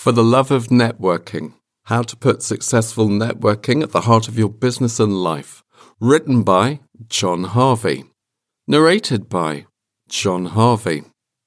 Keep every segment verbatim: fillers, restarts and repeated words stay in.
For the Love of Networking, How to Put Successful Networking at the Heart of Your Business and Life. Written by John Harvey. Narrated by John Harvey.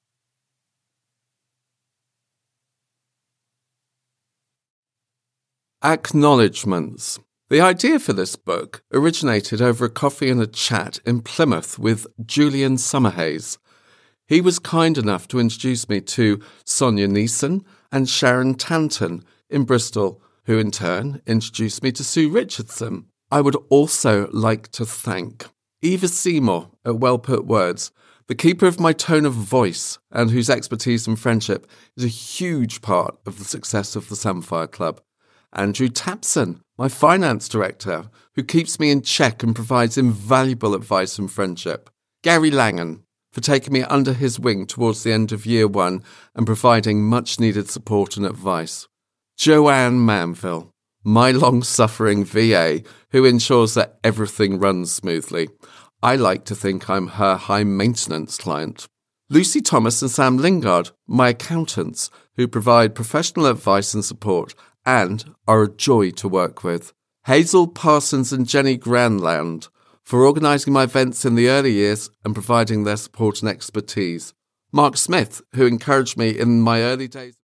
Acknowledgements. The idea for this book originated over a coffee and a chat in Plymouth with Julian Summerhays. He was kind enough to introduce me to Sonia Neeson and Sharon Tanton in Bristol, who in turn introduced me to Sue Richardson. I would also like to thank Eva Seymour at Well Put Words, the keeper of my tone of voice and whose expertise and friendship is a huge part of the success of the Samphire Club. Andrew Tapson, my finance director, who keeps me in check and provides invaluable advice and friendship. Gary Langan, for taking me under his wing towards the end of year one and providing much-needed support and advice. Joanne Manville, my long-suffering V A, who ensures that everything runs smoothly. I like to think I'm her high-maintenance client. Lucy Thomas and Sam Lingard, my accountants, who provide professional advice and support and are a joy to work with. Hazel Parsons and Jenny Granland, for organising my events in the early years and providing their support and expertise. Mark Smith, who encouraged me in my early days.